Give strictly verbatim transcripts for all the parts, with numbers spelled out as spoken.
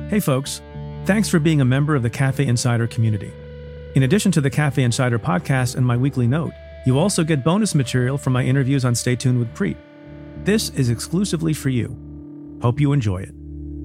Hey folks, thanks for being a member of the Cafe Insider community. In addition to the Cafe Insider podcast and my weekly note, you also get bonus material from my interviews on Stay Tuned with Preet. This is exclusively for you. Hope you enjoy it.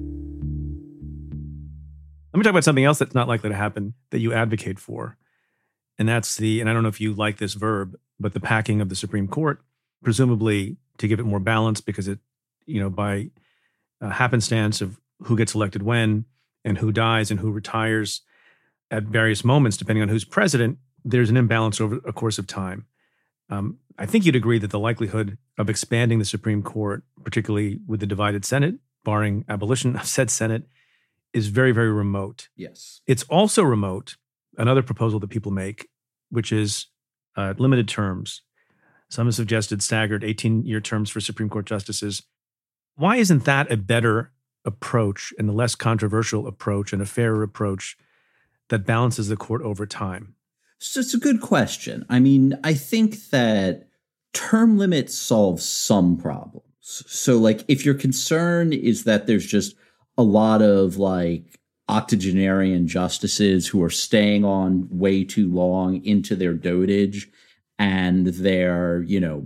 Let me talk about something else that's not likely to happen that you advocate for. And that's the, and I don't know if you like this verb, but the packing of the Supreme Court, presumably to give it more balance because it, you know, by uh, happenstance of who gets elected when and who dies and who retires at various moments, depending on who's president, there's an imbalance over a course of time. Um, I think you'd agree that the likelihood of expanding the Supreme Court, particularly with the divided Senate, barring abolition of said Senate, is very, very remote. Yes. It's also remote, another proposal that people make, which is uh, limited terms. Some have suggested staggered eighteen-year terms for Supreme Court justices. Why isn't that a better approach and a less controversial approach and a fairer approach that balances the court over time? So it's a good question. I mean, I think that term limits solve some problems. So like if your concern is that there's just a lot of like octogenarian justices who are staying on way too long into their dotage and they're, you know,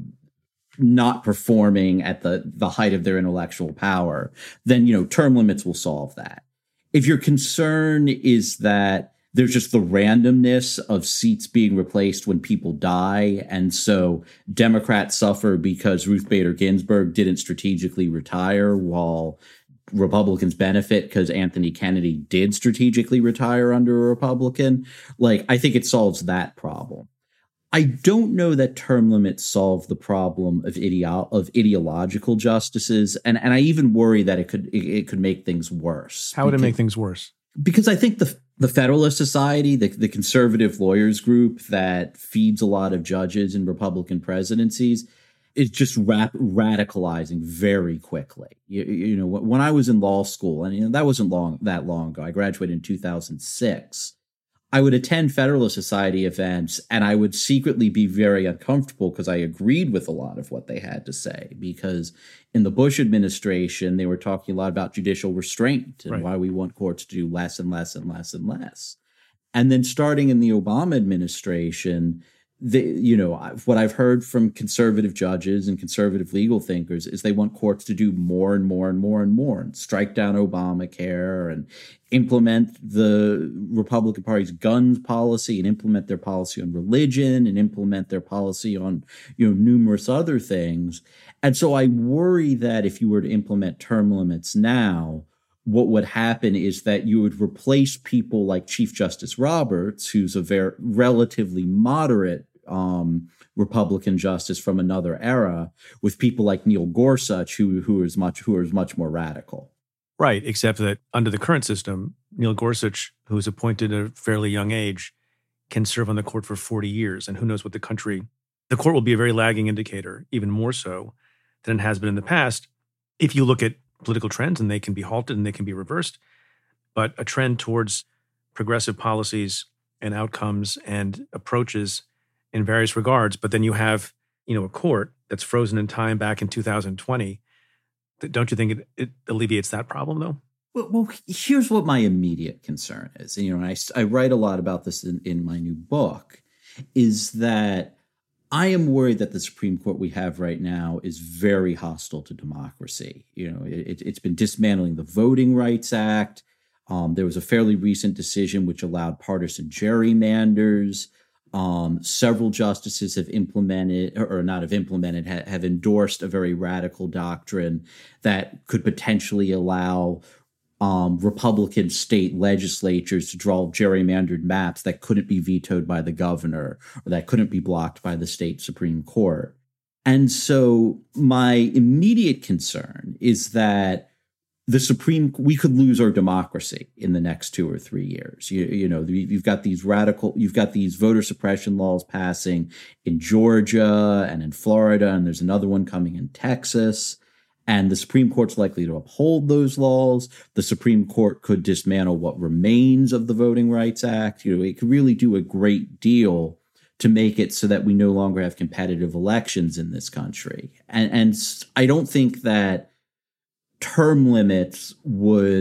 not performing at the, the height of their intellectual power, then, you know, term limits will solve that. If your concern is that there's just the randomness of seats being replaced when people die, and so Democrats suffer because Ruth Bader Ginsburg didn't strategically retire while Republicans benefit because Anthony Kennedy did strategically retire under a Republican, like, I think it solves that problem. I don't know that term limits solve the problem of ideo- of ideological justices, and, and I even worry that it could it, it could make things worse. How would because, it make things worse? Because I think the the Federalist Society, the, the conservative lawyers group that feeds a lot of judges in Republican presidencies, is just rap- radicalizing very quickly. You, you know, when I was in law school, and you know, that wasn't long that long ago. I graduated in two thousand six. I would attend Federalist Society events and I would secretly be very uncomfortable because I agreed with a lot of what they had to say, because in the Bush administration, they were talking a lot about judicial restraint and right. why we want courts to do less and less and less and less. And then starting in the Obama administration, the, you know, what I've heard from conservative judges and conservative legal thinkers is they want courts to do more and more and more and more and strike down Obamacare and implement the Republican Party's guns policy and implement their policy on religion and implement their policy on, you know, numerous other things. And so I worry that if you were to implement term limits now, what would happen is that you would replace people like Chief Justice Roberts, who's a very relatively moderate um, Republican justice from another era, with people like Neil Gorsuch, who who is much who is much more radical. Right, except that under the current system, Neil Gorsuch, who was appointed at a fairly young age, can serve on the court for forty years, and who knows what the country. The court will be a very lagging indicator, even more so than it has been in the past. If you look at political trends, and they can be halted and they can be reversed, but a trend towards progressive policies and outcomes and approaches in various regards. But then you have, you know, a court that's frozen in time back in two thousand twenty. Don't you think it, it alleviates that problem, though? Well, well, here's what my immediate concern is. And, you know, I, I write a lot about this in, in my new book, is that I am worried that the Supreme Court we have right now is very hostile to democracy. You know, it, it's been dismantling the Voting Rights Act. Um, there was a fairly recent decision which allowed partisan gerrymanders. Um, several justices have implemented, or not have implemented, ha- have endorsed a very radical doctrine that could potentially allow um, Republican state legislatures to draw gerrymandered maps that couldn't be vetoed by the governor or that couldn't be blocked by the state Supreme Court. And so my immediate concern is that the Supreme, we could lose our democracy in the next two or three years. You, you know, you've got these radical, you've got these voter suppression laws passing in Georgia and in Florida, and there's another one coming in Texas. And the Supreme Court's likely to uphold those laws. The Supreme Court could dismantle what remains of the Voting Rights Act. You know, it could really do a great deal to make it so that we no longer have competitive elections in this country. And, and I don't think that term limits would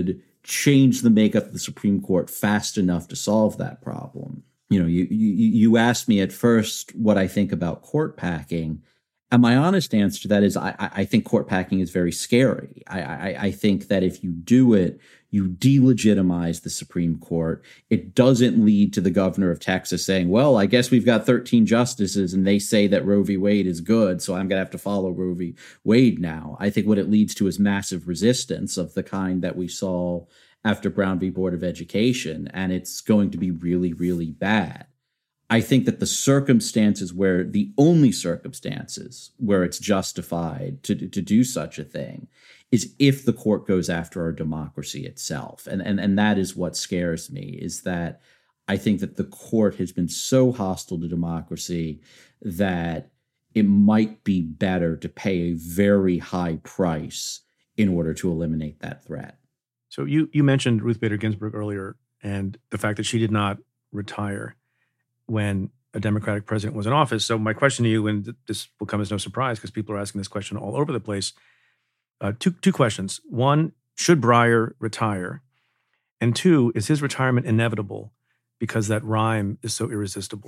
change the makeup of the Supreme Court fast enough to solve that problem. You know, you you, you asked me at first what I think about court packing. And my honest answer to that is I, I think court packing is very scary. I, I, I think that if you do it, you delegitimize the Supreme Court. It doesn't lead to the governor of Texas saying, well, I guess we've got thirteen justices and they say that Roe v. Wade is good, so I'm going to have to follow Roe v. Wade now. I think what it leads to is massive resistance of the kind that we saw after Brown v. Board of Education, and it's going to be really, really bad. I think that the circumstances where the only circumstances where it's justified to, to do such a thing is if the court goes after our democracy itself. And, and, and that is what scares me, is that I think that the court has been so hostile to democracy that it might be better to pay a very high price in order to eliminate that threat. So you, you mentioned Ruth Bader Ginsburg earlier and the fact that she did not retire when a Democratic president was in office. So my question to you, and this will come as no surprise because people are asking this question all over the place, uh, two two questions. One, should Breyer retire? And two, is his retirement inevitable because that rhyme is so irresistible?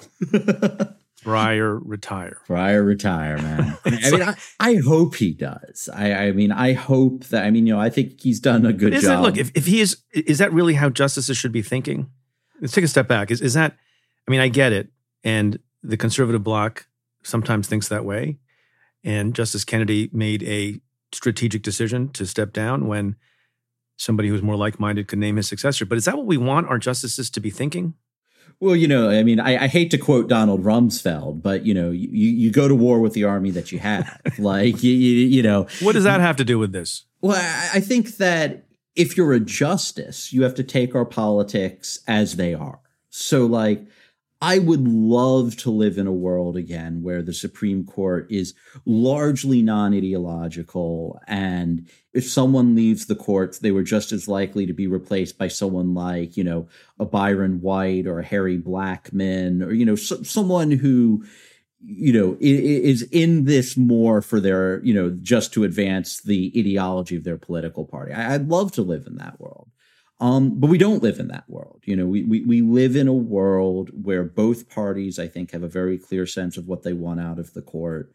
Breyer retire. Breyer retire, man. I mean, I, I hope he does. I, I mean, I hope that, I mean, you know, I think he's done a good is job. It, look, if, if he is, is that really how justices should be thinking? Let's take a step back. Is, is that, I mean, I get it. And the conservative bloc sometimes thinks that way. And Justice Kennedy made a strategic decision to step down when somebody who's more like-minded could name his successor. But is that what we want our justices to be thinking? Well, you know, I mean, I, I hate to quote Donald Rumsfeld, but, you know, you, you go to war with the army that you have. like, you, you, you know. What does that have to do with this? Well, I, I think that if you're a justice, you have to take our politics as they are. So, like, I would love to live in a world again where the Supreme Court is largely non-ideological, and if someone leaves the courts, they were just as likely to be replaced by someone like, you know, a Byron White or a Harry Blackmun, or, you know, so, someone who, you know, is in this more for their, you know, just to advance the ideology of their political party. I'd love to live in that world. Um, but we don't live in that world. You know, we, we we live in a world where both parties, I think, have a very clear sense of what they want out of the court,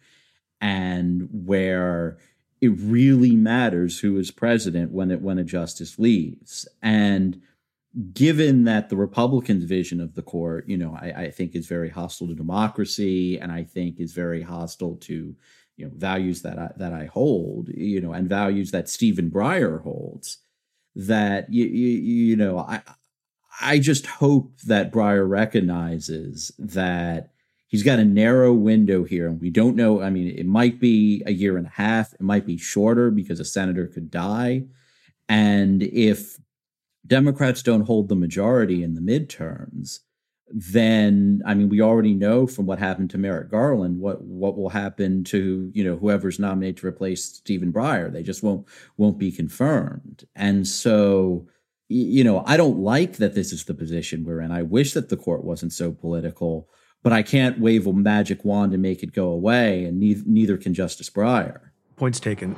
and where it really matters who is president when it when a justice leaves. And given that the Republicans' vision of the court, you know, I, I think is very hostile to democracy, and I think is very hostile to, you know, values that I, that I hold, you know, and values that Stephen Breyer holds. That you, you you know I I just hope that Breyer recognizes that he's got a narrow window here, and we don't know. I mean, it might be a year and a half, it might be shorter because a senator could die, and if Democrats don't hold the majority in the midterms, then I mean, we already know from what happened to Merrick Garland what what will happen to, you know, whoever's nominated to replace Stephen Breyer. They just won't won't be confirmed. And so, you know, I don't like that this is the position we're in. I wish that the court wasn't so political, but I can't wave a magic wand and make it go away, and neither, neither can Justice Breyer. Points taken.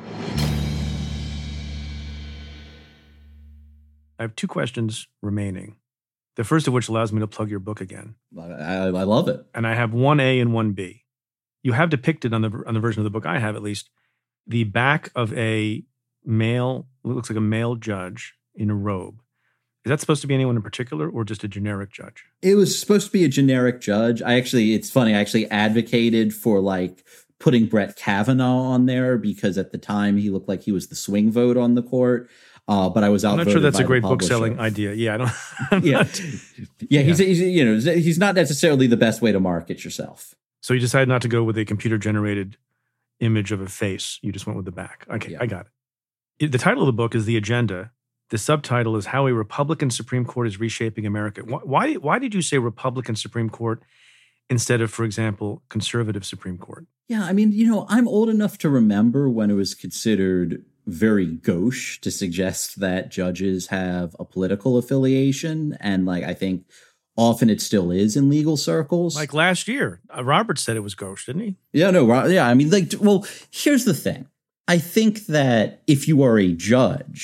I have two questions remaining. The first of which allows me to plug your book again. I, I love it. And I have one A and one B. You have depicted on the on the version of the book I have, at least, the back of a male, it looks like a male judge in a robe. Is that supposed to be anyone in particular or just a generic judge? It was supposed to be a generic judge. I actually, it's funny, I actually advocated for like putting Brett Kavanaugh on there because at the time he looked like he was the swing vote on the court. Uh, but I was outvoted. I'm not sure that's by a great the book selling idea. Yeah, I don't. I'm yeah, not, yeah, yeah. He's, he's you know he's not necessarily the best way to market yourself. So you decided not to go with a computer generated image of a face. You just went with the back. Okay, yeah. I got it. The title of the book is The Agenda. The subtitle is How a Republican Supreme Court is Reshaping America. Why? Why did you say Republican Supreme Court instead of, for example, conservative Supreme Court? Yeah, I mean, you know, I'm old enough to remember when it was considered very gauche to suggest that judges have a political affiliation. And like, I think often it still is in legal circles. Like last year, uh, Roberts said it was gauche, didn't he? Yeah, no, yeah. I mean, like, well, here's the thing. I think that if you are a judge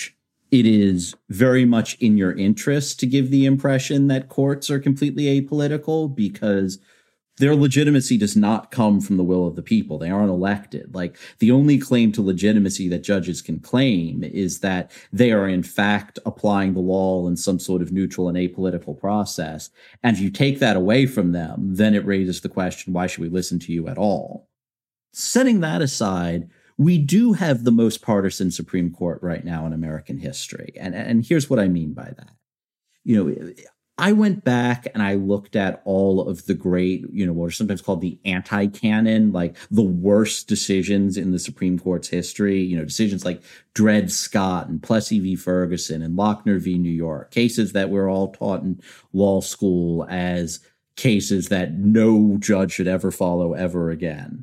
it is very much in your interest to give the impression that courts are completely apolitical because their legitimacy does not come from the will of the people. They aren't elected. Like, the only claim to legitimacy that judges can claim is that they are in fact applying the law in some sort of neutral and apolitical process. And if you take that away from them, then it raises the question, why should we listen to you at all? Setting that aside, we do have the most partisan Supreme Court right now in American history. And, and here's what I mean by that. You know, I went back and I looked at all of the great, you know, what are sometimes called the anti-canon, like the worst decisions in the Supreme Court's history, you know, decisions like Dred Scott and Plessy v. Ferguson and Lochner v. New York, cases that we're all taught in law school as cases that no judge should ever follow ever again.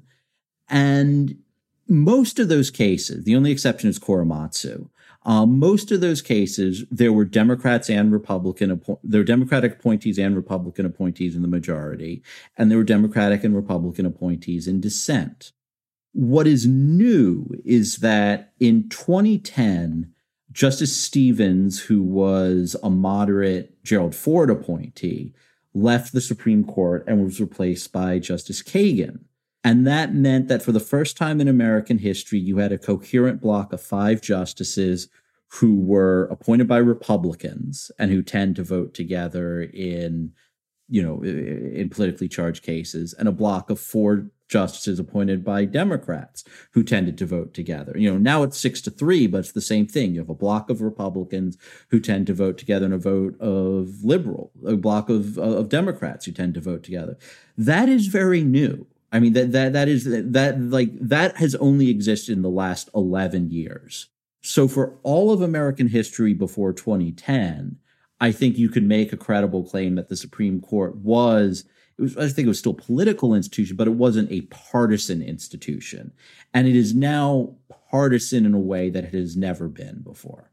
And most of those cases, the only exception is Korematsu, Um, most of those cases, there were Democrats and Republican, appo- there were Democratic appointees and Republican appointees in the majority, and there were Democratic and Republican appointees in dissent. What is new is that in twenty ten, Justice Stevens, who was a moderate Gerald Ford appointee, left the Supreme Court and was replaced by Justice Kagan. And that meant that for the first time in American history, you had a coherent block of five justices who were appointed by Republicans and who tend to vote together in, you know, in politically charged cases, and a block of four justices appointed by Democrats who tended to vote together. You know, now it's six to three, but it's the same thing. You have a block of Republicans who tend to vote together and a vote of liberal, a block of, of Democrats who tend to vote together. That is very new. I mean, that that that is that like that has only existed in the last eleven years. So for all of American history before twenty ten, I think you could make a credible claim that the Supreme Court was, it was, I think it was still a political institution, but it wasn't a partisan institution. And it is now partisan in a way that it has never been before.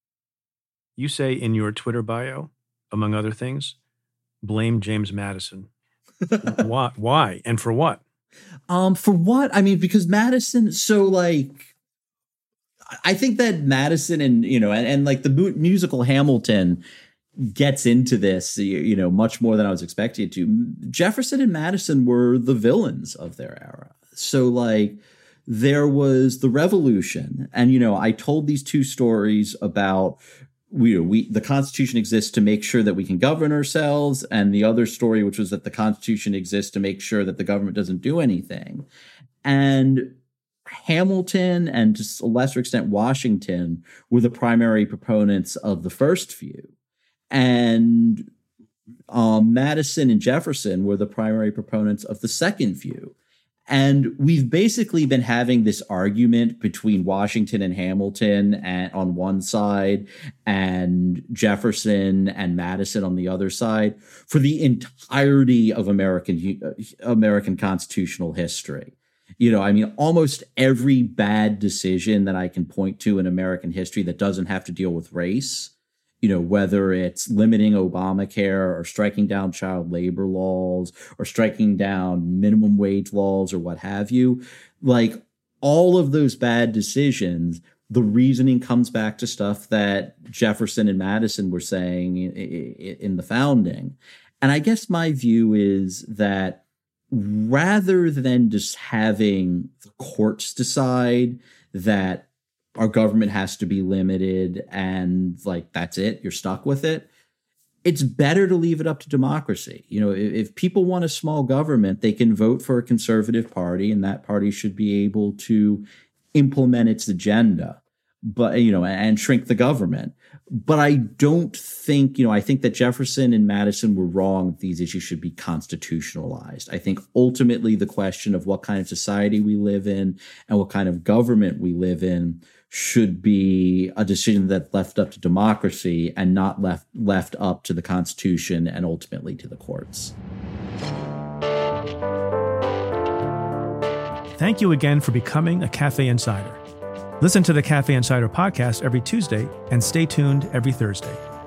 You say in your Twitter bio, among other things, blame James Madison. Why? Why? And for what? Um, for what? I mean, because Madison, so like, I think that Madison and, you know, and, and like the mu- musical Hamilton gets into this, you, you know, much more than I was expecting it to. Jefferson and Madison were the villains of their era. So like, there was the Revolution. And, you know, I told these two stories about We, we, the Constitution exists to make sure that we can govern ourselves. And the other story, which was that the Constitution exists to make sure that the government doesn't do anything. And Hamilton and to a lesser extent, Washington were the primary proponents of the first view. And um, Madison and Jefferson were the primary proponents of the second view. And we've basically been having this argument between Washington and Hamilton and, on one side and Jefferson and Madison on the other side for the entirety of American, American constitutional history. You know, I mean, almost every bad decision that I can point to in American history that doesn't have to deal with race, you know, whether it's limiting Obamacare or striking down child labor laws or striking down minimum wage laws or what have you, like all of those bad decisions, the reasoning comes back to stuff that Jefferson and Madison were saying in the founding. And I guess my view is that rather than just having the courts decide that our government has to be limited and like, that's it, you're stuck with it, it's better to leave it up to democracy. You know, if, if people want a small government, they can vote for a conservative party and that party should be able to implement its agenda, but, you know, and shrink the government. But I don't think, you know, I think that Jefferson and Madison were wrong. These issues should be constitutionalized. I think ultimately the question of what kind of society we live in and what kind of government we live in should be a decision that's left up to democracy and not left left up to the Constitution and ultimately to the courts. Thank you again for becoming a Cafe Insider. Listen to the Cafe Insider podcast every Tuesday and stay tuned every Thursday.